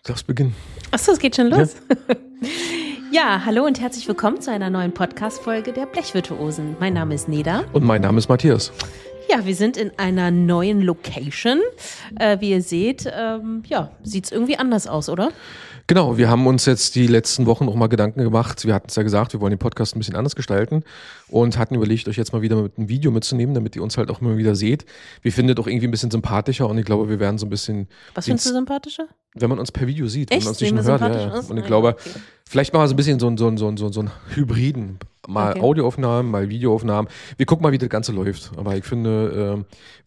Darfst beginnen. Achso, es geht schon los. Ja, hallo und herzlich willkommen zu einer neuen Podcast-Folge der Blechvirtuosen. Mein Name ist Neda. Und mein Name ist Matthias. Ja, wir sind in einer neuen Location. Wie ihr seht, sieht es irgendwie anders aus, oder? Genau, wir haben uns jetzt die letzten Wochen auch mal Gedanken gemacht. Wir hatten es ja gesagt, wir wollen den Podcast ein bisschen anders gestalten und hatten überlegt, euch jetzt mal wieder mit einem Video mitzunehmen, damit ihr uns halt auch immer wieder seht. Wir finden das auch irgendwie ein bisschen sympathischer und ich glaube, wir werden so ein bisschen... Was findest du sympathischer? Wenn man uns per Video sieht, Echt? wenn man uns nicht nur hört. Ja. Und ich glaube, vielleicht machen wir so ein bisschen so einen Hybriden. Mal Audioaufnahmen, mal Videoaufnahmen. Wir gucken mal, wie das Ganze läuft. Aber ich finde,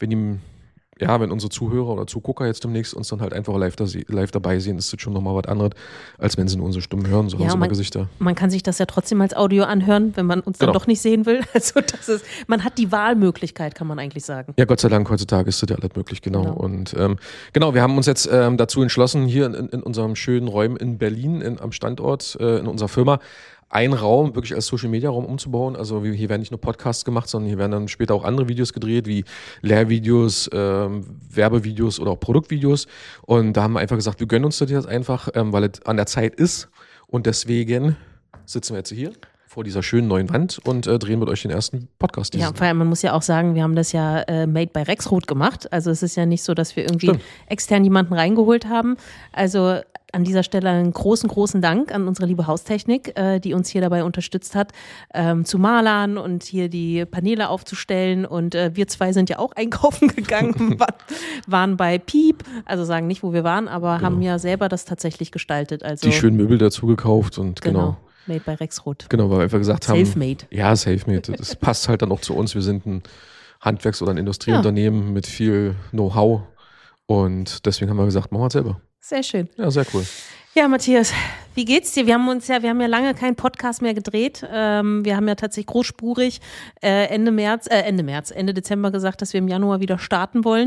wenn unsere Zuhörer oder Zugucker jetzt demnächst uns dann halt einfach live dabei sehen, ist das schon nochmal was anderes, als wenn sie nur unsere Stimmen hören, so haben sie mal Gesichter. Man kann sich das ja trotzdem als Audio anhören, wenn man uns dann doch nicht sehen will. Also man hat die Wahlmöglichkeit, kann man eigentlich sagen. Ja, Gott sei Dank, heutzutage ist das ja alles möglich, genau. Und wir haben uns jetzt dazu entschlossen, hier in unserem schönen Räumen in Berlin, am Standort, in unserer Firma, einen Raum wirklich als Social-Media-Raum umzubauen. Also hier werden nicht nur Podcasts gemacht, sondern hier werden dann später auch andere Videos gedreht, wie Lehrvideos, Werbevideos oder auch Produktvideos. Und da haben wir einfach gesagt, wir gönnen uns das jetzt einfach, weil es an der Zeit ist. Und deswegen sitzen wir jetzt hier vor dieser schönen neuen Wand und drehen mit euch den ersten Podcast. Ja, vor allem, man muss ja auch sagen, wir haben das ja made by Rexroth gemacht. Also es ist ja nicht so, dass wir irgendwie extern jemanden reingeholt haben. Also an dieser Stelle einen großen Dank an unsere liebe Haustechnik, die uns hier dabei unterstützt hat, zu malern und hier die Paneele aufzustellen. Und wir zwei sind ja auch einkaufen gegangen, waren bei Piep, also sagen nicht, wo wir waren, aber haben ja selber das tatsächlich gestaltet. Also die schönen Möbel dazu gekauft und genau. Made by Rexroth. Genau, weil wir einfach gesagt haben. Selfmade. Ja, selfmade. Das passt halt dann auch zu uns. Wir sind ein Handwerks- oder ein Industrieunternehmen mit viel Know-how und deswegen haben wir gesagt, machen wir es selber. Sehr schön. Ja, sehr cool. Ja, Matthias, wie geht's dir? Wir haben ja lange keinen Podcast mehr gedreht. Wir haben ja tatsächlich großspurig Ende Dezember gesagt, dass wir im Januar wieder starten wollen.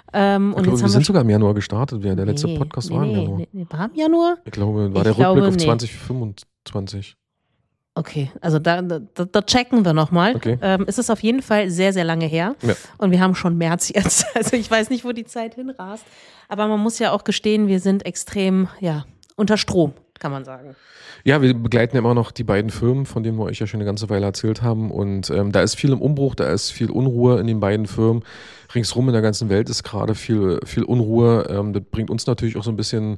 Wir sind sogar im Januar gestartet. Der letzte Podcast war im Januar. War im Januar? Ich glaube, war der Rückblick auf 2025. Okay, also da checken wir nochmal. Okay. Es ist auf jeden Fall sehr, sehr lange her. Ja. Und wir haben schon März jetzt. Also ich weiß nicht, wo die Zeit hinrast. Aber man muss ja auch gestehen, wir sind extrem, unter Strom, kann man sagen. Ja, wir begleiten ja immer noch die beiden Firmen, von denen wir euch ja schon eine ganze Weile erzählt haben. Und da ist viel im Umbruch, da ist viel Unruhe in den beiden Firmen. Ringsrum in der ganzen Welt ist gerade viel Unruhe. Das bringt uns natürlich auch so ein bisschen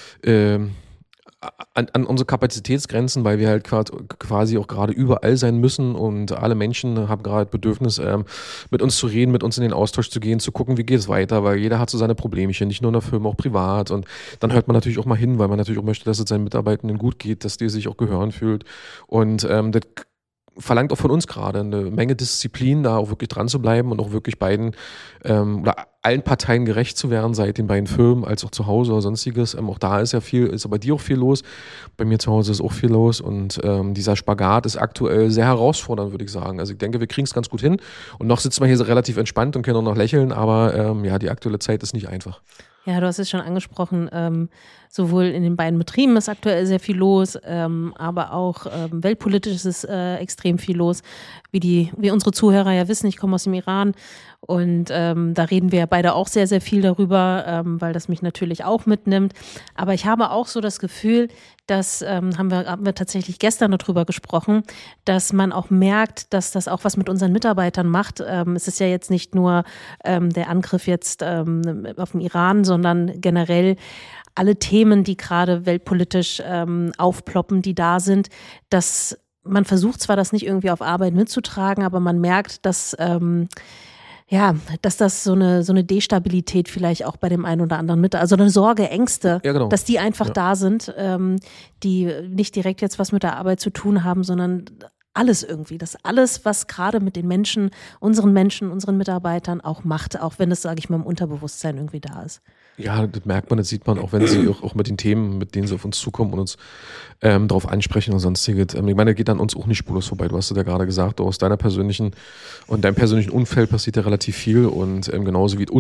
an unsere Kapazitätsgrenzen, weil wir halt quasi auch gerade überall sein müssen und alle Menschen haben gerade Bedürfnis, mit uns zu reden, mit uns in den Austausch zu gehen, zu gucken, wie geht es weiter, weil jeder hat so seine Problemchen, nicht nur in der Firma, auch privat und dann hört man natürlich auch mal hin, weil man natürlich auch möchte, dass es seinen Mitarbeitenden gut geht, dass die sich auch gehören fühlt und das verlangt auch von uns gerade eine Menge Disziplin, da auch wirklich dran zu bleiben und auch wirklich beiden oder allen Parteien gerecht zu werden, sei den beiden Firmen als auch zu Hause oder sonstiges. Auch da ist aber bei dir auch viel los. Bei mir zu Hause ist auch viel los und dieser Spagat ist aktuell sehr herausfordernd, würde ich sagen. Also ich denke, wir kriegen es ganz gut hin und noch sitzen wir hier so relativ entspannt und können auch noch lächeln, aber die aktuelle Zeit ist nicht einfach. Ja, du hast es schon angesprochen, sowohl in den beiden Betrieben ist aktuell sehr viel los, aber auch weltpolitisch ist es extrem viel los. Wie unsere Zuhörer ja wissen, ich komme aus dem Iran und da reden wir ja beide auch sehr, sehr viel darüber, weil das mich natürlich auch mitnimmt. Aber ich habe auch so das Gefühl, dass haben wir tatsächlich gestern darüber gesprochen, dass man auch merkt, dass das auch was mit unseren Mitarbeitern macht. Es ist ja jetzt nicht nur der Angriff jetzt auf den Iran, sondern generell alle Themen, die gerade weltpolitisch aufploppen, die da sind, dass man versucht zwar, das nicht irgendwie auf Arbeit mitzutragen, aber man merkt, dass dass das so eine Destabilität vielleicht auch bei dem einen oder anderen also eine Sorge, Ängste, dass die einfach da sind, die nicht direkt jetzt was mit der Arbeit zu tun haben, sondern alles irgendwie, das alles, was gerade mit den Menschen, unseren Mitarbeitern auch macht, auch wenn es, sage ich mal, im Unterbewusstsein irgendwie da ist. Ja, das merkt man, das sieht man auch, wenn sie auch mit den Themen, mit denen sie auf uns zukommen und uns darauf ansprechen und sonstiges. Ich meine, das geht an uns auch nicht spurlos vorbei. Du hast es ja gerade gesagt, aus deinem persönlichen Umfeld passiert ja relativ viel und genauso wie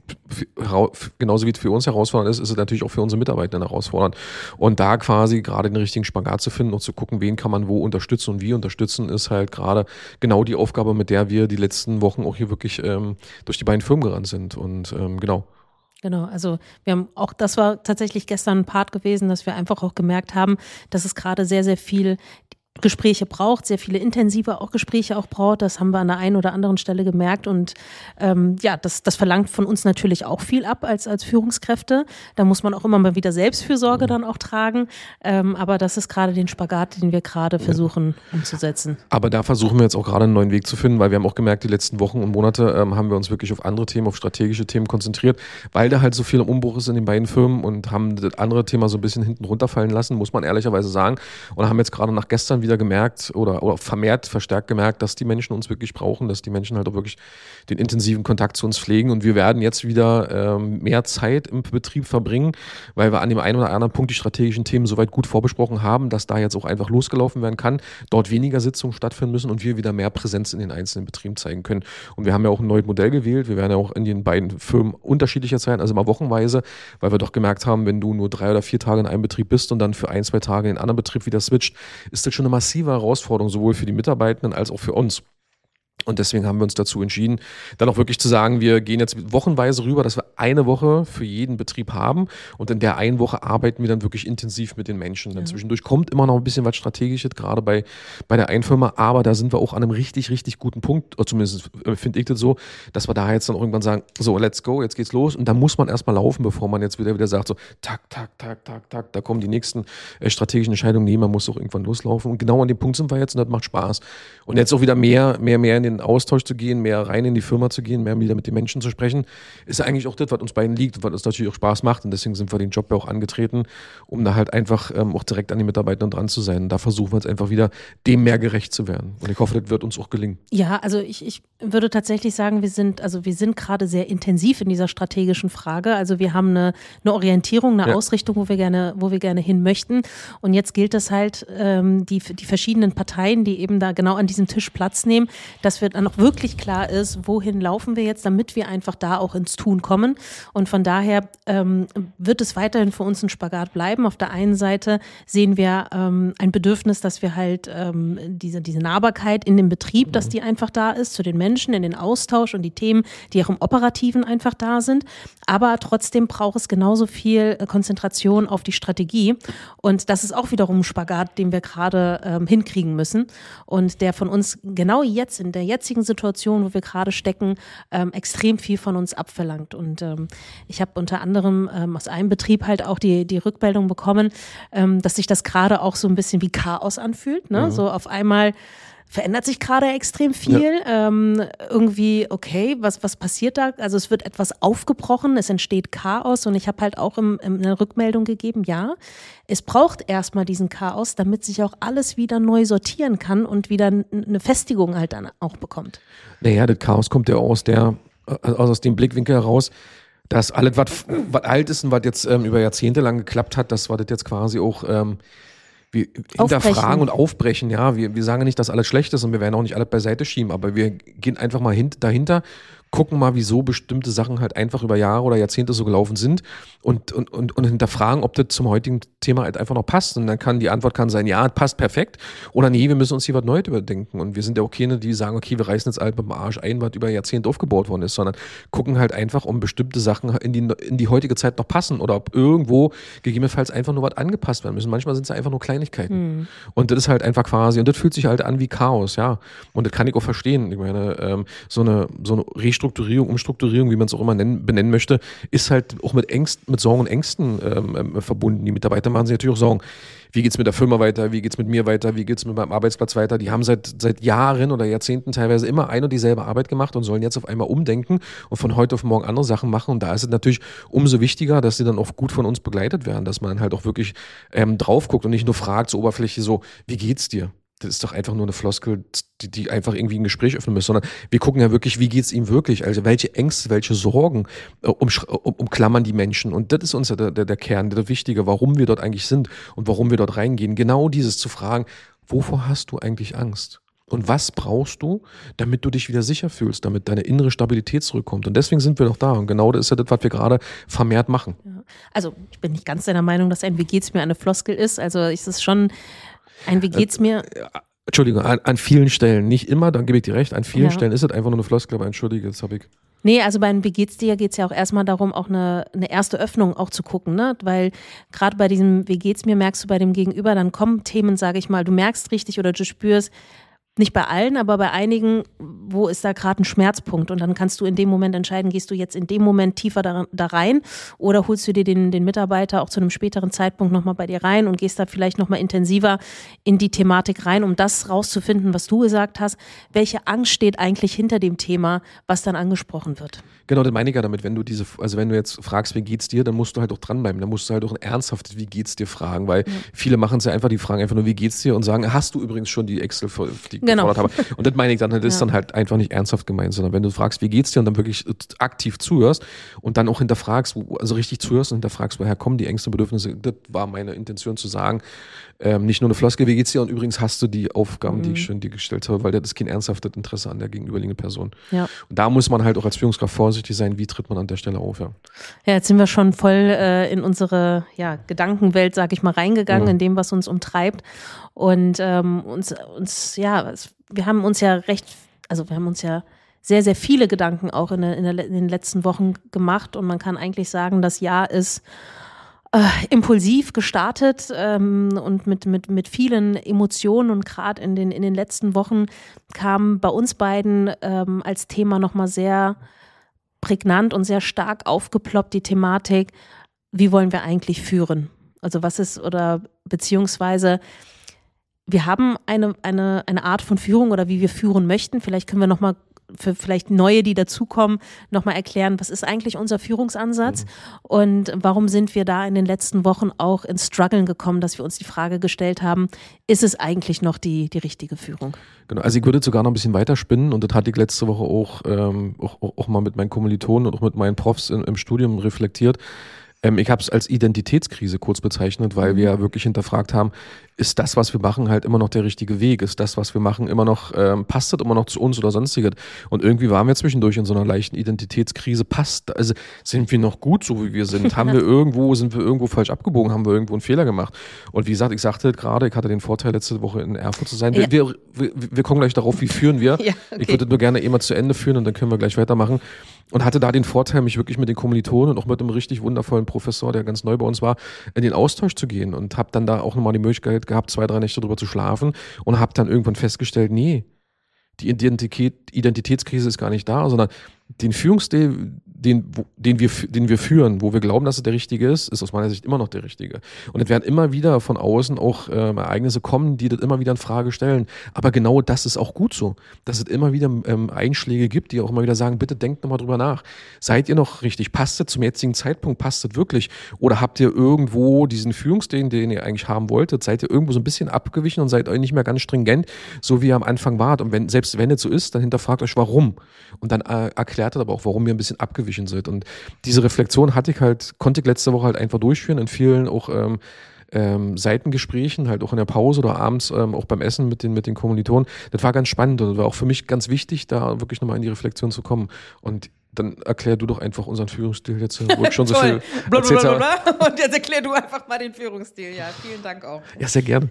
es für uns herausfordernd ist es natürlich auch für unsere Mitarbeiter herausfordernd. Und da quasi gerade den richtigen Spagat zu finden und zu gucken, wen kann man wo unterstützen und wie unterstützen, ist halt gerade genau die Aufgabe, mit der wir die letzten Wochen auch hier wirklich durch die beiden Firmen gerannt sind. Und genau. Genau, also wir haben auch, das war tatsächlich gestern ein Part gewesen, dass wir einfach auch gemerkt haben, dass es gerade sehr, sehr viel Gespräche braucht, sehr viele intensive auch Gespräche auch braucht. Das haben wir an der einen oder anderen Stelle gemerkt und das verlangt von uns natürlich auch viel ab als Führungskräfte. Da muss man auch immer mal wieder Selbstfürsorge dann auch tragen, aber das ist gerade den Spagat, den wir gerade versuchen umzusetzen. Aber da versuchen wir jetzt auch gerade einen neuen Weg zu finden, weil wir haben auch gemerkt, die letzten Wochen und Monate haben wir uns wirklich auf andere Themen, auf strategische Themen konzentriert, weil da halt so viel im Umbruch ist in den beiden Firmen und haben das andere Thema so ein bisschen hinten runterfallen lassen, muss man ehrlicherweise sagen. Und haben jetzt gerade nach gestern wieder gemerkt oder verstärkt gemerkt, dass die Menschen uns wirklich brauchen, dass die Menschen halt auch wirklich den intensiven Kontakt zu uns pflegen und wir werden jetzt wieder mehr Zeit im Betrieb verbringen, weil wir an dem einen oder anderen Punkt die strategischen Themen soweit gut vorbesprochen haben, dass da jetzt auch einfach losgelaufen werden kann, dort weniger Sitzungen stattfinden müssen und wir wieder mehr Präsenz in den einzelnen Betrieben zeigen können. Und wir haben ja auch ein neues Modell gewählt, wir werden ja auch in den beiden Firmen unterschiedlicher sein, also immer wochenweise, weil wir doch gemerkt haben, wenn du nur 3 oder 4 Tage in einem Betrieb bist und dann für 1, 2 Tage in den anderen Betrieb wieder switcht, ist das schon eine massive Herausforderung, sowohl für die Mitarbeitenden als auch für uns. Und deswegen haben wir uns dazu entschieden, dann auch wirklich zu sagen, wir gehen jetzt wochenweise rüber, dass wir eine Woche für jeden Betrieb haben und in der einen Woche arbeiten wir dann wirklich intensiv mit den Menschen. Dann zwischendurch kommt immer noch ein bisschen was Strategisches, gerade bei der einen Firma, aber da sind wir auch an einem richtig, richtig guten Punkt, oder zumindest finde ich das so, dass wir da jetzt dann irgendwann sagen, so, let's go, jetzt geht's los und da muss man erstmal laufen, bevor man jetzt wieder sagt, so, tak, tak, tak, tak, tak, da kommen die nächsten strategischen Entscheidungen, nee, man muss auch irgendwann loslaufen und genau an dem Punkt sind wir jetzt und das macht Spaß. Und jetzt auch wieder mehr in den Austausch zu gehen, mehr rein in die Firma zu gehen, mehr wieder mit den Menschen zu sprechen, ist eigentlich auch das, was uns beiden liegt, was uns natürlich auch Spaß macht und deswegen sind wir den Job ja auch angetreten, um da halt einfach auch direkt an die Mitarbeitenden dran zu sein. Und da versuchen wir jetzt einfach wieder, dem mehr gerecht zu werden. Und ich hoffe, das wird uns auch gelingen. Ja, also ich würde tatsächlich sagen, wir sind gerade sehr intensiv in dieser strategischen Frage. Also wir haben eine Orientierung, eine Ausrichtung, wo wir gerne hin möchten. Und jetzt gilt es halt, die verschiedenen Parteien, die eben da genau an diesem Tisch Platz nehmen, dass wir dann auch wirklich klar ist, wohin laufen wir jetzt, damit wir einfach da auch ins Tun kommen. Und von daher wird es weiterhin für uns ein Spagat bleiben. Auf der einen Seite sehen wir ein Bedürfnis, dass wir halt diese Nahbarkeit in dem Betrieb, dass die einfach da ist, zu den Menschen, in den Austausch und die Themen, die auch im Operativen einfach da sind. Aber trotzdem braucht es genauso viel Konzentration auf die Strategie. Und das ist auch wiederum ein Spagat, den wir gerade hinkriegen müssen. Und der von uns genau jetzt, in der jetzigen Situation, wo wir gerade stecken, extrem viel von uns abverlangt. Und ich habe unter anderem aus einem Betrieb halt auch die Rückmeldung bekommen, dass sich das gerade auch so ein bisschen wie Chaos anfühlt. Ne? So auf einmal verändert sich gerade extrem viel. Ja. Irgendwie, okay, was passiert da? Also es wird etwas aufgebrochen, es entsteht Chaos und ich habe halt auch eine Rückmeldung gegeben, ja, es braucht erstmal diesen Chaos, damit sich auch alles wieder neu sortieren kann und wieder eine Festigung halt dann auch bekommt. Naja, das Chaos kommt ja aus dem Blickwinkel heraus, dass alles, was alt ist und was jetzt über Jahrzehnte lang geklappt hat, das war das jetzt quasi auch wir hinterfragen und aufbrechen, ja. Wir sagen nicht, dass alles schlecht ist und wir werden auch nicht alles beiseite schieben, aber wir gehen einfach mal dahinter, gucken mal, wieso bestimmte Sachen halt einfach über Jahre oder Jahrzehnte so gelaufen sind und hinterfragen, ob das zum heutigen Thema halt einfach noch passt. Und dann kann die Antwort sein, ja, passt perfekt. Oder nee, wir müssen uns hier was Neues überdenken. Und wir sind ja auch keine, die sagen, okay, wir reißen jetzt halt mit dem Arsch ein, was über Jahrzehnte aufgebaut worden ist, sondern gucken halt einfach, um bestimmte Sachen in die heutige Zeit noch passen oder ob irgendwo gegebenenfalls einfach nur was angepasst werden müssen. Manchmal sind es einfach nur Kleinigkeiten. Und das ist halt einfach quasi, und das fühlt sich halt an wie Chaos, ja. Und das kann ich auch verstehen. Ich meine, so eine Restrukturierung, Umstrukturierung, wie man es auch immer benennen möchte, ist halt auch mit Sorgen und Ängsten verbunden. Die Mitarbeiter machen sich natürlich auch Sorgen. Wie geht's mit der Firma weiter? Wie geht's mit mir weiter? Wie geht's mit meinem Arbeitsplatz weiter? Die haben seit Jahren oder Jahrzehnten teilweise immer ein und dieselbe Arbeit gemacht und sollen jetzt auf einmal umdenken und von heute auf morgen andere Sachen machen. Und da ist es natürlich umso wichtiger, dass sie dann auch gut von uns begleitet werden, dass man halt auch wirklich drauf guckt und nicht nur fragt, so oberflächlich so, wie geht's dir? Das ist doch einfach nur eine Floskel, die einfach irgendwie ein Gespräch öffnen muss, sondern wir gucken ja wirklich, wie geht's ihm wirklich? Also welche Ängste, welche Sorgen umklammern die Menschen? Und das ist uns der Kern, der Wichtige, warum wir dort eigentlich sind und warum wir dort reingehen. Genau dieses zu fragen, wovor hast du eigentlich Angst? Und was brauchst du, damit du dich wieder sicher fühlst, damit deine innere Stabilität zurückkommt? Und deswegen sind wir doch da. Und genau das ist ja das, was wir gerade vermehrt machen. Ja. Also ich bin nicht ganz deiner Meinung, dass ein Wie geht's mir eine Floskel ist. Also ist es schon ein Wie geht's mir? Entschuldigung, an vielen Stellen, nicht immer, dann gebe ich dir recht, an vielen Stellen ist es einfach nur eine Floskel, aber entschuldige, jetzt habe ich... Nee, also bei Wie geht's dir geht es ja auch erstmal darum, auch eine erste Öffnung auch zu gucken, ne? Weil gerade bei diesem Wie geht's mir merkst du bei dem Gegenüber, dann kommen Themen, sage ich mal, du merkst richtig oder du spürst, nicht bei allen, aber bei einigen, wo ist da gerade ein Schmerzpunkt? Und dann kannst du in dem Moment entscheiden, gehst du jetzt in dem Moment tiefer da rein oder holst du dir den Mitarbeiter auch zu einem späteren Zeitpunkt nochmal bei dir rein und gehst da vielleicht nochmal intensiver in die Thematik rein, um das rauszufinden, was du gesagt hast. Welche Angst steht eigentlich hinter dem Thema, was dann angesprochen wird? Genau, das meine ich ja damit, wenn du wenn du jetzt fragst, wie geht's dir, dann musst du halt auch dranbleiben. Dann musst du halt auch ein ernsthaftes Wie geht's dir fragen, weil viele machen es ja einfach, die fragen einfach nur, wie geht's dir und sagen, hast du übrigens schon die Excel, die gefordert habe. Und das meine ich dann, das ist dann halt einfach nicht ernsthaft gemeint, sondern wenn du fragst, wie geht's dir und dann wirklich aktiv zuhörst und dann auch hinterfragst, also richtig zuhörst und hinterfragst, woher kommen die Ängste und Bedürfnisse, das war meine Intention zu sagen, nicht nur eine Floskel, wie geht's dir und übrigens hast du die Aufgaben, die ich schon dir gestellt habe, weil das ist kein ernsthaftes Interesse an der gegenüberliegenden Person. Ja. Und da muss man halt auch als Führungskraft vorsichtig sein, wie tritt man an der Stelle auf. Ja, jetzt sind wir schon voll in unsere Gedankenwelt, sag ich mal, reingegangen, in dem, was uns umtreibt. Und wir haben uns ja sehr, sehr viele Gedanken auch in den letzten Wochen gemacht. Und man kann eigentlich sagen, das Jahr ist impulsiv gestartet und mit vielen Emotionen, und gerade in den letzten Wochen kam bei uns beiden als Thema nochmal sehr prägnant und sehr stark aufgeploppt die Thematik, wie wollen wir eigentlich führen? Also was ist, oder beziehungsweise wir haben eine Art von Führung oder wie wir führen möchten. Vielleicht können wir nochmal für vielleicht Neue, die dazukommen, nochmal erklären, was ist eigentlich unser Führungsansatz und warum sind wir da in den letzten Wochen auch ins Struggeln gekommen, dass wir uns die Frage gestellt haben, ist es eigentlich noch die richtige Führung? Genau, also ich würde sogar noch ein bisschen weiter spinnen und das hatte ich letzte Woche auch mal mit meinen Kommilitonen und auch mit meinen Profs im Studium reflektiert. Ich habe es als Identitätskrise kurz bezeichnet, weil wir ja wirklich hinterfragt haben, ist das, was wir machen, halt immer noch der richtige Weg? Ist das, was wir machen, immer noch, passt das immer noch zu uns oder sonstiges? Und irgendwie waren wir zwischendurch in so einer leichten Identitätskrise. Also sind wir noch gut, so wie wir sind? Sind wir irgendwo falsch abgebogen? Haben wir irgendwo einen Fehler gemacht? Und wie gesagt, ich sagte gerade, ich hatte den Vorteil, letzte Woche in Erfurt zu sein. Ja. Wir kommen gleich darauf, wie führen wir. Ja, okay. Ich würde nur gerne immer zu Ende führen und dann können wir gleich weitermachen. Und hatte da den Vorteil, mich wirklich mit den Kommilitonen und auch mit einem richtig wundervollen Professor, der ganz neu bei uns war, in den Austausch zu gehen und habe dann da auch nochmal die Möglichkeit gehabt, 2-3 Nächte drüber zu schlafen und habe dann irgendwann festgestellt, nee, die Identitätskrise ist gar nicht da, sondern den Führungsstil, den wir führen, wo wir glauben, dass es der richtige ist aus meiner Sicht immer noch der richtige. Und es werden immer wieder von außen auch Ereignisse kommen, die das immer wieder in Frage stellen. Aber genau das ist auch gut so, dass es immer wieder Einschläge gibt, die auch immer wieder sagen, bitte denkt nochmal drüber nach. Seid ihr noch richtig? Passt es zum jetzigen Zeitpunkt? Passt es wirklich? Oder habt ihr irgendwo diesen Führungsstil, den ihr eigentlich haben wolltet, seid ihr irgendwo so ein bisschen abgewichen und seid euch nicht mehr ganz stringent, so wie ihr am Anfang wart? Und selbst wenn es so ist, dann hinterfragt euch, warum. Und dann erklärt aber auch, warum ihr ein bisschen abgewichen seid. Und diese Reflexion konnte ich letzte Woche halt einfach durchführen, in vielen auch Seitengesprächen, halt auch in der Pause oder abends auch beim Essen mit den Kommilitonen. Das war ganz spannend und das war auch für mich ganz wichtig, da wirklich nochmal in die Reflexion zu kommen. Und dann erklär du doch einfach unseren Führungsstil jetzt, wo ich schon so viel erzählt habe. Und jetzt erklär du einfach mal den Führungsstil. Ja, vielen Dank auch. Ja, sehr gerne.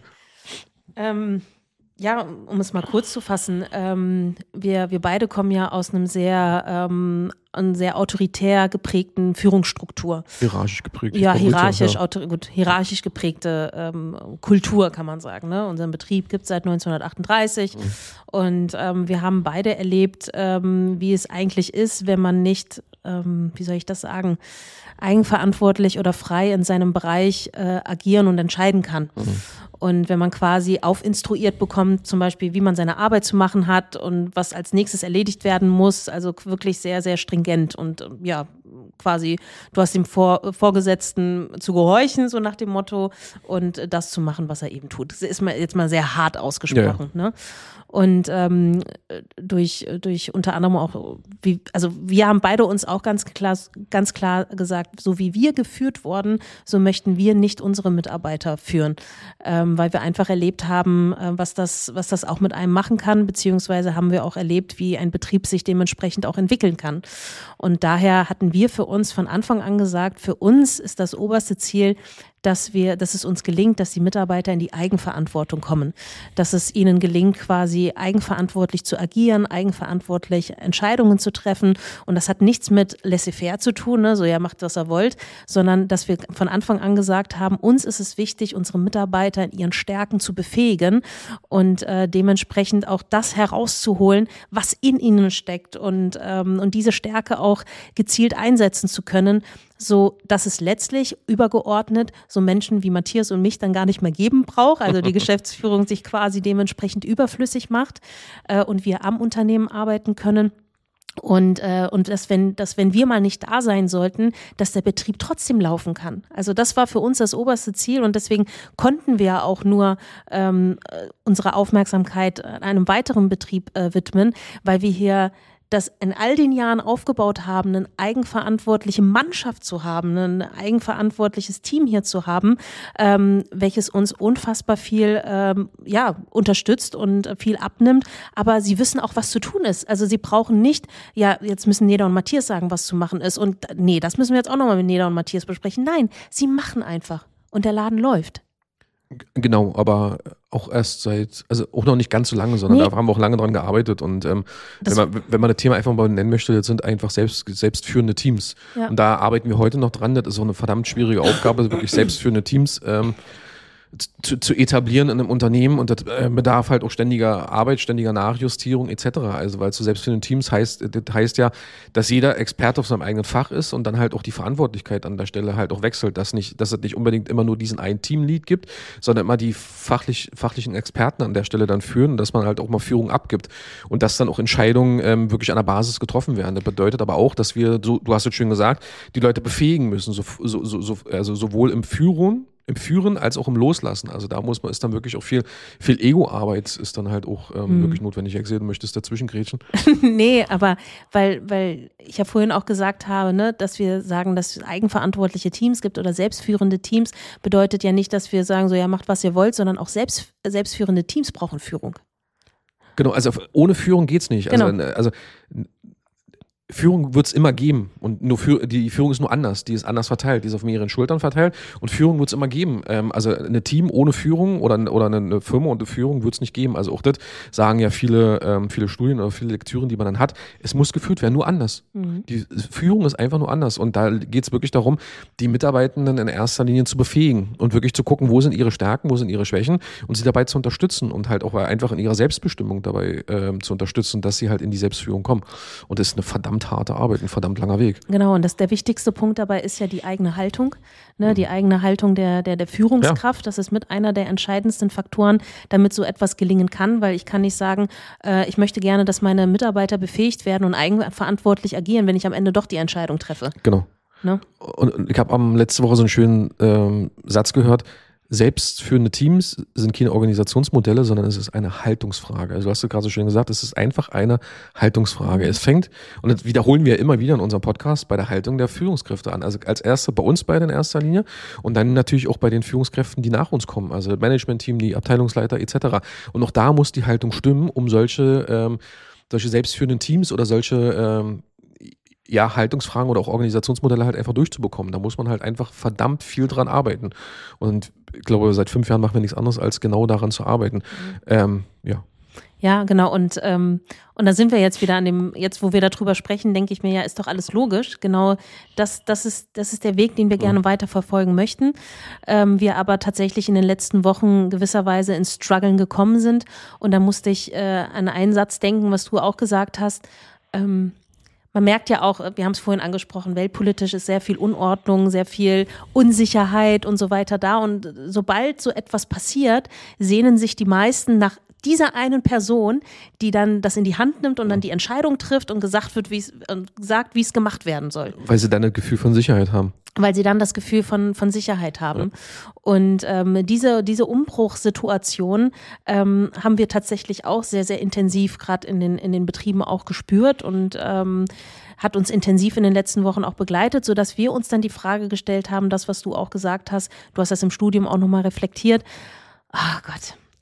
Ja, um es mal kurz zu fassen, wir beide kommen ja aus einem sehr autoritär geprägten Führungsstruktur. Hierarchisch geprägt. Ja, hierarchisch geprägte Kultur, kann man sagen. Ne? Unseren Betrieb gibt es seit 1938 und wir haben beide erlebt, wie es eigentlich ist, wenn man nicht, wie soll ich das sagen, eigenverantwortlich oder frei in seinem Bereich agieren und entscheiden kann. Und wenn man quasi aufinstruiert bekommt, zum Beispiel, wie man seine Arbeit zu machen hat und was als nächstes erledigt werden muss, also wirklich sehr, sehr stringent und ja, quasi, du hast dem Vorgesetzten zu gehorchen, so nach dem Motto, und das zu machen, was er eben tut. Das ist jetzt mal sehr hart ausgesprochen, ja. Ne? Und durch unter anderem auch, wir haben beide uns auch ganz klar gesagt, so wie wir geführt wurden, so möchten wir nicht unsere Mitarbeiter führen, weil wir einfach erlebt haben, was das auch mit einem machen kann, beziehungsweise haben wir auch erlebt, wie ein Betrieb sich dementsprechend auch entwickeln kann. Und daher hatten wir für uns von Anfang an gesagt, für uns ist das oberste Ziel, dass es uns gelingt, dass die Mitarbeiter in die Eigenverantwortung kommen, dass es ihnen gelingt, quasi eigenverantwortlich zu agieren, eigenverantwortlich Entscheidungen zu treffen. Und das hat nichts mit laissez-faire zu tun, ne? So ja, macht, was ihr wollt, sondern dass wir von Anfang an gesagt haben, uns ist es wichtig, unsere Mitarbeiter in ihren Stärken zu befähigen und dementsprechend auch das herauszuholen, was in ihnen steckt und diese Stärke auch gezielt einsetzen zu können, so dass es letztlich übergeordnet so Menschen wie Matthias und mich dann gar nicht mehr geben braucht, also die Geschäftsführung sich quasi dementsprechend überflüssig macht und wir am Unternehmen arbeiten können. Und dass wenn wir mal nicht da sein sollten, dass der Betrieb trotzdem laufen kann. Also das war für uns das oberste Ziel und deswegen konnten wir auch nur unsere Aufmerksamkeit einem weiteren Betrieb widmen, weil wir hier das in all den Jahren aufgebaut haben, eine eigenverantwortliche Mannschaft zu haben, ein eigenverantwortliches Team hier zu haben, welches uns unfassbar viel unterstützt und viel abnimmt. Aber sie wissen auch, was zu tun ist. Also sie brauchen nicht, ja, jetzt müssen Neda und Matthias sagen, was zu machen ist. Und nee, das müssen wir jetzt auch nochmal mit Neda und Matthias besprechen. Nein, sie machen einfach. Und der Laden läuft. Genau, aber auch erst also auch noch nicht ganz so lange, sondern da haben wir auch lange dran gearbeitet und wenn man das Thema einfach mal nennen möchte, das sind einfach selbstführende Teams. Ja. Und da arbeiten wir heute noch dran, das ist auch eine verdammt schwierige Aufgabe, wirklich selbstführende Teams zu etablieren in einem Unternehmen und das bedarf halt auch ständiger Arbeit, ständiger Nachjustierung etc. Also weil zu selbstführenden Teams heißt ja, dass jeder Experte auf seinem eigenen Fach ist und dann halt auch die Verantwortlichkeit an der Stelle halt auch wechselt, dass es nicht unbedingt immer nur diesen einen Teamlead gibt, sondern immer die fachlichen Experten an der Stelle dann führen und dass man halt auch mal Führung abgibt und dass dann auch Entscheidungen wirklich an der Basis getroffen werden. Das bedeutet aber auch, dass wir, du hast es schön gesagt, die Leute befähigen müssen, also sowohl im Führen als auch im Loslassen. Also da ist dann wirklich auch viel Ego-Arbeit ist dann halt auch wirklich notwendig. Ich sehe, du möchtest dazwischen grätschen. Nee, aber weil ich ja vorhin auch gesagt habe, ne, dass wir sagen, dass es eigenverantwortliche Teams gibt oder selbstführende Teams, bedeutet ja nicht, dass wir sagen, so ja, macht was ihr wollt, sondern auch selbstführende Teams brauchen Führung. Genau, also ohne Führung geht's nicht. Genau. Also Führung wird es immer geben und die Führung ist nur anders, die ist anders verteilt, die ist auf mehreren Schultern verteilt und Führung wird es immer geben. Also ein Team ohne Führung oder eine Firma ohne Führung wird es nicht geben. Also auch das sagen ja viele Studien oder viele Lektüren, die man dann hat. Es muss geführt werden, nur anders. Die Führung ist einfach nur anders und da geht es wirklich darum, die Mitarbeitenden in erster Linie zu befähigen und wirklich zu gucken, wo sind ihre Stärken, wo sind ihre Schwächen und sie dabei zu unterstützen und halt auch einfach in ihrer Selbstbestimmung dabei zu unterstützen, dass sie halt in die Selbstführung kommen. Und das ist eine verdammt harte Arbeit, ein verdammt langer Weg. Genau, und der wichtigste Punkt dabei ist ja die eigene Haltung, ne? Die eigene Haltung der Führungskraft. Ja. Das ist mit einer der entscheidendsten Faktoren, damit so etwas gelingen kann, weil ich kann nicht sagen, ich möchte gerne, dass meine Mitarbeiter befähigt werden und eigenverantwortlich agieren, wenn ich am Ende doch die Entscheidung treffe. Genau. Ne? Und ich habe letzte Woche so einen schönen Satz gehört, selbstführende Teams sind keine Organisationsmodelle, sondern es ist eine Haltungsfrage. Also du hast gerade so schön gesagt, es ist einfach eine Haltungsfrage. Es fängt, und das wiederholen wir immer wieder in unserem Podcast, bei der Haltung der Führungskräfte an. Also als erste bei uns beide in erster Linie und dann natürlich auch bei den Führungskräften, die nach uns kommen, also das Managementteam, die Abteilungsleiter etc. Und auch da muss die Haltung stimmen, um solche selbstführenden Teams oder solche Haltungsfragen oder auch Organisationsmodelle halt einfach durchzubekommen. Da muss man halt einfach verdammt viel dran arbeiten. Und ich glaube, seit 5 Jahren machen wir nichts anderes, als genau daran zu arbeiten. Ja, genau. Und da sind wir jetzt wieder jetzt wo wir darüber sprechen, denke ich mir, ja, ist doch alles logisch. Genau, das ist der Weg, den wir gerne weiter verfolgen möchten. Wir aber tatsächlich in den letzten Wochen gewisserweise ins Struggeln gekommen sind. Und da musste ich an einen Satz denken, was du auch gesagt hast. Man merkt ja auch, wir haben es vorhin angesprochen, weltpolitisch ist sehr viel Unordnung, sehr viel Unsicherheit und so weiter da. Und sobald so etwas passiert, sehnen sich die meisten nach dieser einen Person, die dann das in die Hand nimmt und dann die Entscheidung trifft und sagt, wie es gemacht werden soll. Weil sie dann ein Gefühl von Sicherheit haben. Weil sie dann das Gefühl von Sicherheit haben. Ja. Und diese Umbruchssituation haben wir tatsächlich auch sehr, sehr intensiv gerade in den Betrieben auch gespürt und hat uns intensiv in den letzten Wochen auch begleitet, sodass wir uns dann die Frage gestellt haben, das, was du auch gesagt hast, du hast das im Studium auch nochmal reflektiert, ach Gott,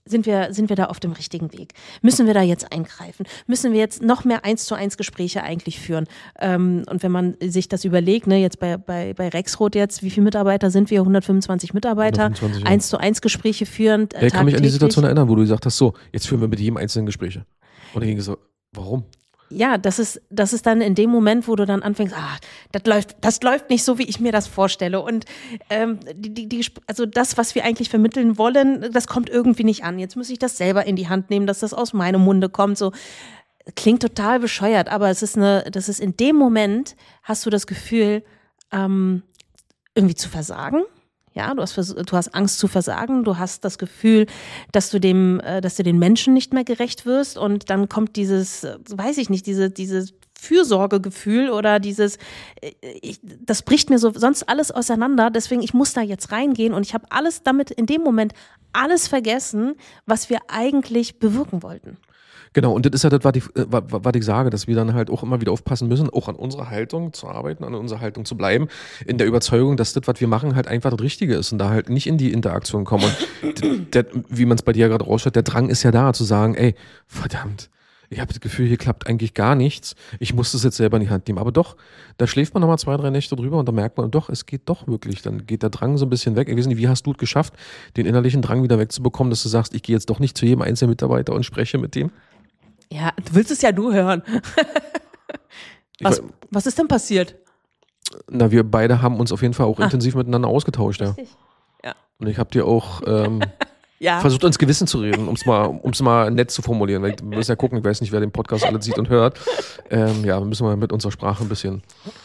sind wir da auf dem richtigen Weg? Müssen wir da jetzt eingreifen? Müssen wir jetzt noch mehr 1:1 Gespräche eigentlich führen? Und wenn man sich das überlegt, ne, jetzt bei Rexroth jetzt, wie viele Mitarbeiter sind wir? 125 Mitarbeiter, 1:1 Gespräche führen. Ich kann mich an die Situation erinnern, wo du gesagt hast, so, jetzt führen wir mit jedem einzelnen Gespräche. Und ich denke so, warum? Ja, das ist dann in dem Moment, wo du dann anfängst, das läuft nicht so, wie ich mir das vorstelle. Und also das, was wir eigentlich vermitteln wollen, das kommt irgendwie nicht an. Jetzt muss ich das selber in die Hand nehmen, dass das aus meinem Munde kommt. So klingt total bescheuert, aber das ist in dem Moment, hast du das Gefühl, irgendwie zu versagen. Ja, du hast Angst zu versagen, du hast das Gefühl, dass du den Menschen nicht mehr gerecht wirst und dann kommt dieses, weiß ich nicht, dieses Fürsorgegefühl oder das bricht mir so sonst alles auseinander, deswegen ich muss da jetzt reingehen und ich habe alles damit in dem Moment alles vergessen, was wir eigentlich bewirken wollten. Genau, und das ist ja das, was ich sage, dass wir dann halt auch immer wieder aufpassen müssen, auch an unserer Haltung zu arbeiten, an unserer Haltung zu bleiben, in der Überzeugung, dass das, was wir machen, halt einfach das Richtige ist und da halt nicht in die Interaktion kommen. Und wie man es bei dir ja gerade rausstellt, der Drang ist ja da, zu sagen, ey, verdammt, ich habe das Gefühl, hier klappt eigentlich gar nichts, ich muss das jetzt selber in die Hand nehmen. Aber doch, da schläft man nochmal 2, 3 Nächte drüber und dann merkt man, doch, es geht doch wirklich. Dann geht der Drang so ein bisschen weg. Ich weiß nicht, wie hast du es geschafft, den innerlichen Drang wieder wegzubekommen, dass du sagst, ich gehe jetzt doch nicht zu jedem einzelnen Mitarbeiter und spreche mit dem? Ja, du willst es ja nur hören. Was ist denn passiert? Na, wir beide haben uns auf jeden Fall auch intensiv miteinander ausgetauscht, ja. Ja. Und ich habe dir auch versucht, ins Gewissen zu reden, um es mal nett zu formulieren. Weil wir müssen ja gucken, ich weiß nicht, wer den Podcast alles sieht und hört. Ja, müssen wir mit unserer Sprache ein bisschen.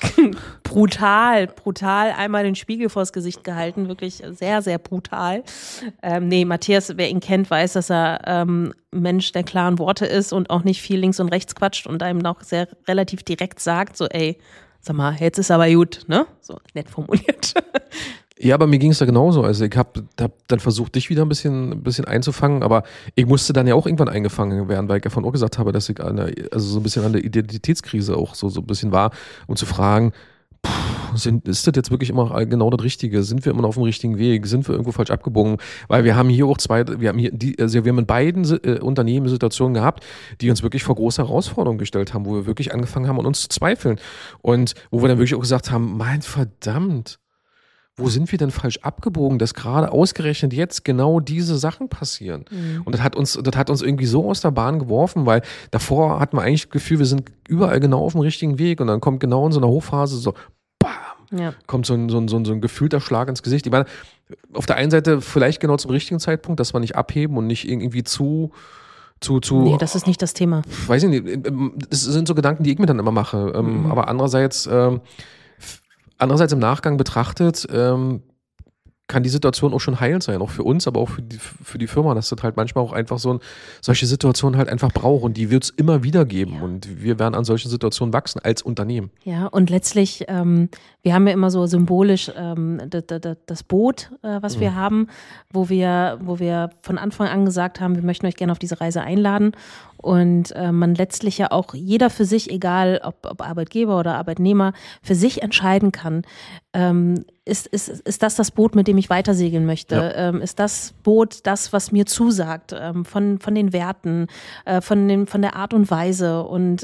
Brutal einmal den Spiegel vors Gesicht gehalten, wirklich sehr, sehr brutal. Matthias, wer ihn kennt, weiß, dass er Mensch der klaren Worte ist und auch nicht viel links und rechts quatscht und einem auch sehr relativ direkt sagt, so ey, sag mal, jetzt ist aber gut, ne? So nett formuliert. Ja, aber mir ging es da genauso. Also ich hab dann versucht, dich wieder ein bisschen einzufangen, aber ich musste dann ja auch irgendwann eingefangen werden, weil ich davon auch gesagt habe, dass ich so ein bisschen an der Identitätskrise auch so ein bisschen war, um zu fragen, ist das jetzt wirklich immer genau das Richtige? Sind wir immer noch auf dem richtigen Weg? Sind wir irgendwo falsch abgebogen? Weil wir haben hier auch wir haben in beiden Unternehmen Situationen gehabt, die uns wirklich vor große Herausforderungen gestellt haben, wo wir wirklich angefangen haben, an uns zu zweifeln. Und wo wir dann wirklich auch gesagt haben, mein verdammt, wo sind wir denn falsch abgebogen, dass gerade ausgerechnet jetzt genau diese Sachen passieren? Mhm. Und das hat uns irgendwie so aus der Bahn geworfen, weil davor hatten wir eigentlich das Gefühl, wir sind überall genau auf dem richtigen Weg und dann kommt genau in so einer Hochphase so, bam, kommt so ein gefühlter Schlag ins Gesicht. Ich meine, auf der einen Seite vielleicht genau zum richtigen Zeitpunkt, dass wir nicht abheben und nicht irgendwie zu nee, das ist nicht das Thema. Weiß ich nicht, das sind so Gedanken, die ich mir dann immer mache. Aber andererseits im Nachgang betrachtet, kann die Situation auch schon heilend sein, auch für uns, aber auch für die Firma, dass das halt manchmal auch einfach solche Situationen halt einfach braucht und die wird es immer wieder geben und wir werden an solchen Situationen wachsen als Unternehmen. Ja, und letztlich, wir haben ja immer so symbolisch das Boot, was wir haben, wo wir von Anfang an gesagt haben, wir möchten euch gerne auf diese Reise einladen und man letztlich ja auch jeder für sich, egal ob Arbeitgeber oder Arbeitnehmer, für sich entscheiden kann, ist das Boot, mit dem ich weitersegeln möchte? Ja. Ist das Boot das, was mir zusagt, von den Werten, von der Art und Weise und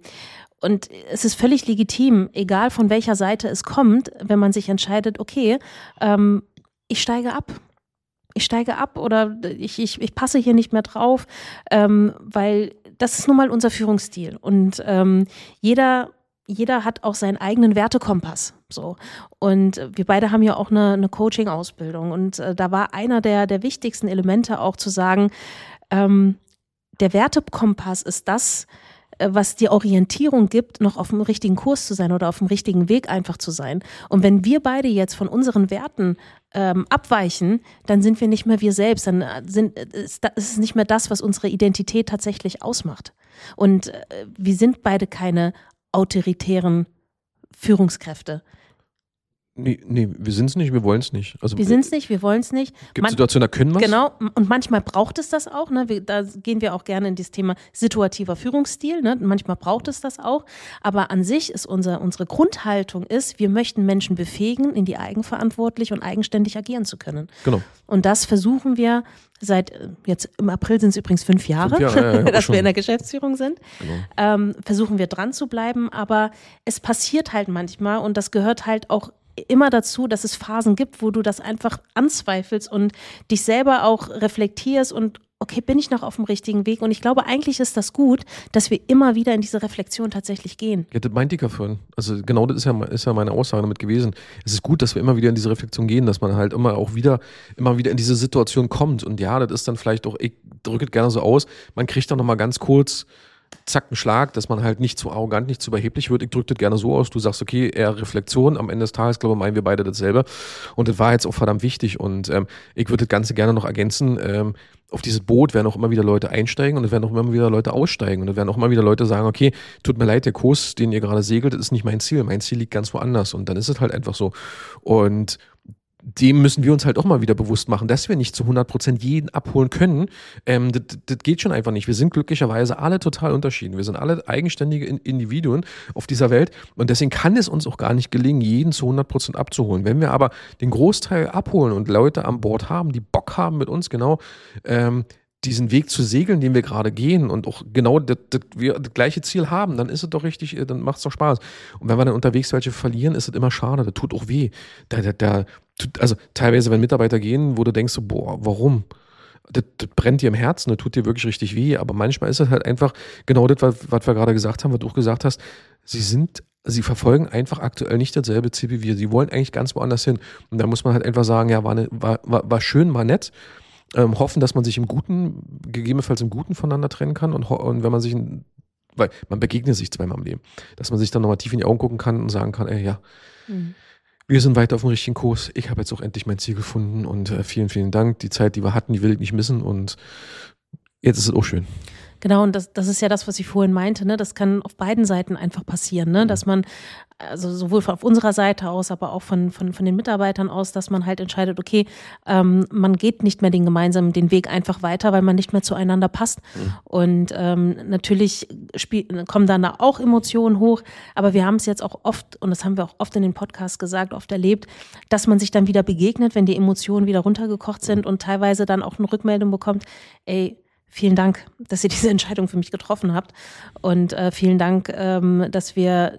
es ist völlig legitim, egal von welcher Seite es kommt, wenn man sich entscheidet, okay, ich steige ab. Ich steige ab oder ich passe hier nicht mehr drauf, weil das ist nun mal unser Führungsstil. Und jeder hat auch seinen eigenen Wertekompass. So. Und wir beide haben ja auch eine Coaching-Ausbildung. Und da war einer der wichtigsten Elemente auch zu sagen, der Wertekompass ist das, was dir Orientierung gibt, noch auf dem richtigen Kurs zu sein oder auf dem richtigen Weg einfach zu sein. Und wenn wir beide jetzt von unseren Werten abweichen, dann sind wir nicht mehr wir selbst, dann ist es nicht mehr das, was unsere Identität tatsächlich ausmacht. Und wir sind beide keine autoritären Führungskräfte. Nee, wir sind es nicht, wir wollen es nicht. Also, Wir sind es nicht, wir wollen es nicht. Gibt es Situationen, da können wir es? Genau, und manchmal braucht es das auch. Ne? Da gehen wir auch gerne in das Thema situativer Führungsstil. Ne? Manchmal braucht es das auch. Aber an sich ist unsere Grundhaltung wir möchten Menschen befähigen, in die eigenverantwortlich und eigenständig agieren zu können. Genau. Und das versuchen wir jetzt im April sind es übrigens 5 Jahre, dass wir in der Geschäftsführung sind, genau. Versuchen wir dran zu bleiben. Aber es passiert halt manchmal und das gehört halt auch immer dazu, dass es Phasen gibt, wo du das einfach anzweifelst und dich selber auch reflektierst und okay, bin ich noch auf dem richtigen Weg? Und ich glaube, eigentlich ist das gut, dass wir immer wieder in diese Reflexion tatsächlich gehen. Ja, das meinte ich ja vorhin. Also genau das ist ja meine Aussage damit gewesen. Es ist gut, dass wir immer wieder in diese Reflexion gehen, dass man halt immer wieder in diese Situation kommt. Und ja, das ist dann vielleicht auch, ich drücke es gerne so aus, man kriegt dann nochmal ganz kurz zack, einen Schlag, dass man halt nicht zu arrogant, nicht zu überheblich wird. Ich drücke das gerne so aus, du sagst, okay, eher Reflexion, am Ende des Tages, glaube ich, meinen wir beide dasselbe. Und das war jetzt auch verdammt wichtig und ich würde das Ganze gerne noch ergänzen, auf dieses Boot werden auch immer wieder Leute einsteigen und es werden auch immer wieder Leute aussteigen und es werden auch immer wieder Leute sagen, okay, tut mir leid, der Kurs, den ihr gerade segelt, ist nicht mein Ziel liegt ganz woanders und dann ist es halt einfach so und dem müssen wir uns halt auch mal wieder bewusst machen, dass wir nicht zu 100% jeden abholen können. Das geht schon einfach nicht. Wir sind glücklicherweise alle total unterschiedlich. Wir sind alle eigenständige Individuen auf dieser Welt und deswegen kann es uns auch gar nicht gelingen, jeden zu 100% abzuholen. Wenn wir aber den Großteil abholen und Leute an Bord haben, die Bock haben mit uns genau diesen Weg zu segeln, den wir gerade gehen und auch genau wir das gleiche Ziel haben, dann ist es doch richtig, dann macht es doch Spaß. Und wenn wir dann unterwegs welche verlieren, ist es immer schade, das tut auch weh. Also teilweise, wenn Mitarbeiter gehen, wo du denkst, so, boah, warum? Das brennt dir im Herzen, das tut dir wirklich richtig weh, aber manchmal ist es halt einfach genau das, was wir gerade gesagt haben, was du auch gesagt hast, sie verfolgen einfach aktuell nicht dasselbe Ziel wie wir. Sie wollen eigentlich ganz woanders hin. Und da muss man halt einfach sagen, ja, war schön, war nett. Hoffen, dass man sich gegebenenfalls im Guten voneinander trennen kann und wenn man weil man begegnet sich zweimal im Leben, dass man sich dann nochmal tief in die Augen gucken kann und sagen kann, ey, ja, wir sind weiter auf dem richtigen Kurs, ich habe jetzt auch endlich mein Ziel gefunden und vielen, vielen Dank, die Zeit, die wir hatten, die will ich nicht missen und jetzt ist es auch schön. Genau, und das ist ja das, was ich vorhin meinte, ne? Das kann auf beiden Seiten einfach passieren, ne? Dass man, also sowohl auf unserer Seite aus, aber auch von den Mitarbeitern aus, dass man halt entscheidet, okay, man geht nicht mehr den Weg einfach weiter, weil man nicht mehr zueinander passt. Und natürlich kommen dann da auch Emotionen hoch, aber wir haben es jetzt auch oft, und das haben wir auch oft in den Podcasts gesagt, oft erlebt, dass man sich dann wieder begegnet, wenn die Emotionen wieder runtergekocht sind und teilweise dann auch eine Rückmeldung bekommt, ey, vielen Dank, dass ihr diese Entscheidung für mich getroffen habt und vielen Dank, dass wir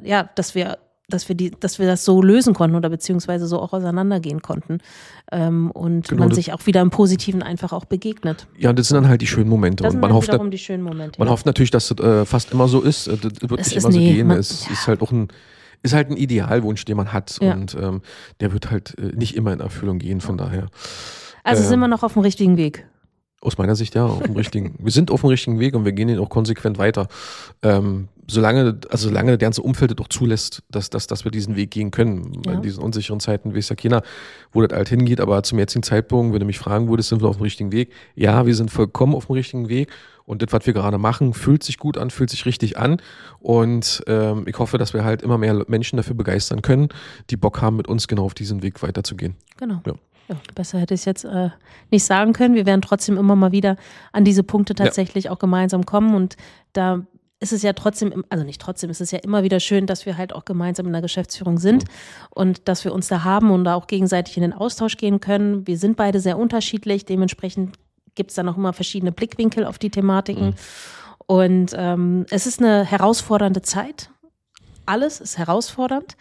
das so lösen konnten oder beziehungsweise so auch auseinandergehen konnten und genau, man sich auch wieder im Positiven einfach auch begegnet. Ja, das sind dann halt die schönen Momente. Das und sind dann wiederum die schönen Momente. Man hofft natürlich, dass das fast immer so ist. Das wird nicht immer so gehen. Es ist halt auch ein Idealwunsch, den man hat und der wird halt nicht immer in Erfüllung gehen, von daher. Also sind wir noch auf dem richtigen Weg. Aus meiner Sicht ja, wir sind auf dem richtigen Weg und wir gehen ihn auch konsequent weiter. Solange das ganze Umfeld das auch zulässt, dass wir diesen Weg gehen können. Ja. In diesen unsicheren Zeiten weiß ja keiner, wo das halt hingeht, aber zum jetzigen Zeitpunkt, wenn du mich fragen würdest, sind wir auf dem richtigen Weg? Ja, wir sind vollkommen auf dem richtigen Weg und das, was wir gerade machen, fühlt sich gut an, fühlt sich richtig an und ich hoffe, dass wir halt immer mehr Menschen dafür begeistern können, die Bock haben, mit uns genau auf diesen Weg weiterzugehen. Genau. Ja. Ja, besser hätte ich es jetzt nicht sagen können. Wir werden trotzdem immer mal wieder an diese Punkte tatsächlich auch gemeinsam kommen und da ist es ja trotzdem, also nicht trotzdem, es ist ja immer wieder schön, dass wir halt auch gemeinsam in der Geschäftsführung sind und dass wir uns da haben und da auch gegenseitig in den Austausch gehen können. Wir sind beide sehr unterschiedlich, dementsprechend gibt es dann auch immer verschiedene Blickwinkel auf die Thematiken und es ist eine herausfordernde Zeit. Alles ist herausfordernd,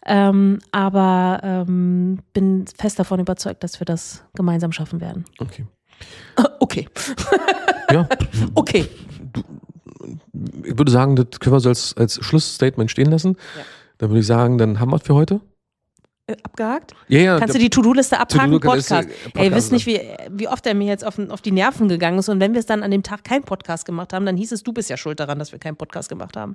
aber bin fest davon überzeugt, dass wir das gemeinsam schaffen werden. Okay. Okay. Ja. Okay. Ich würde sagen, das können wir so als Schlussstatement stehen lassen. Ja. Dann würde ich sagen, dann haben wir es für heute. Abgehakt? Ja. Kannst du die To-Do-Liste abhaken? Podcast. Ey, ihr wisst nicht, wie oft er mir jetzt auf die Nerven gegangen ist und wenn wir es dann an dem Tag keinen Podcast gemacht haben, dann hieß es, du bist ja schuld daran, dass wir keinen Podcast gemacht haben.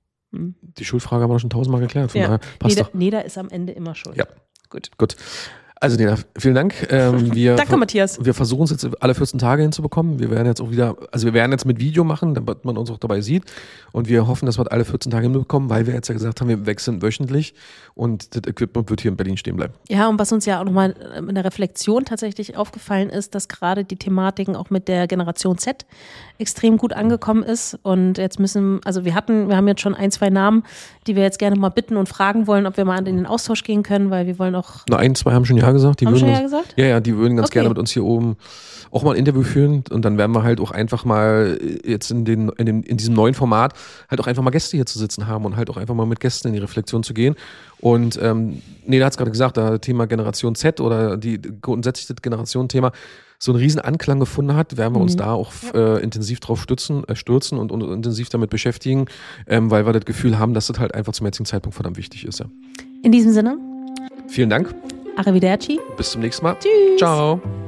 Die Schuldfrage haben wir schon 1000-mal geklärt. Von daher passt doch. Neda ist am Ende immer schuld. Ja. Gut. Also Nena, vielen Dank. Danke, Matthias. Wir versuchen es jetzt alle 14 Tage hinzubekommen. Wir werden jetzt auch wieder, also wir werden jetzt mit Video machen, damit man uns auch dabei sieht. Und wir hoffen, dass wir alle 14 Tage hinbekommen, weil wir jetzt ja gesagt haben, wir wechseln wöchentlich und das Equipment wird hier in Berlin stehen bleiben. Ja, und was uns ja auch nochmal in der Reflexion tatsächlich aufgefallen ist, dass gerade die Thematiken auch mit der Generation Z extrem gut angekommen ist. Und jetzt wir haben jetzt schon 1, 2 Namen, die wir jetzt gerne mal bitten und fragen wollen, ob wir mal in den Austausch gehen können, weil wir wollen auch. 1, 2 haben schon Ja gesagt. Haben schon Ja gesagt? Ja, die würden ganz gerne mit uns hier oben auch mal ein Interview führen und dann werden wir halt auch einfach mal jetzt in diesem neuen Format halt auch einfach mal Gäste hier zu sitzen haben und halt auch einfach mal mit Gästen in die Reflexion zu gehen. Und da hat es gerade gesagt, das Thema Generation Z oder die grundsätzlich das Generation-Thema so einen riesen Anklang gefunden hat, werden wir uns da auch intensiv drauf stürzen und intensiv damit beschäftigen, weil wir das Gefühl haben, dass das halt einfach zum jetzigen Zeitpunkt verdammt wichtig ist. Ja. In diesem Sinne. Vielen Dank. Arrivederci. Bis zum nächsten Mal. Tschüss. Ciao.